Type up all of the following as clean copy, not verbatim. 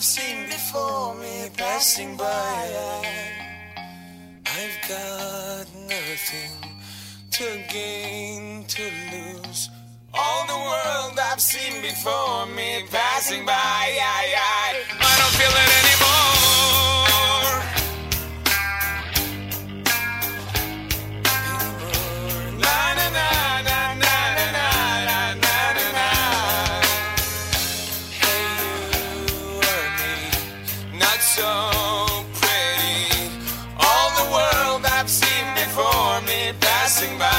I've seen before me passing by. I've got nothing to gain, to lose. All the world I've seen before me passing by. I don't feel it anymore. Na na na na na na na na na na. Hey, you and me, not so pretty. All the world I've seen before me passing by.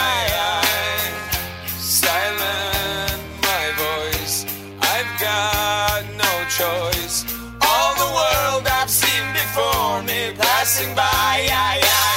Silent my voice, I've got no choice. All the world I've seen before me passing by.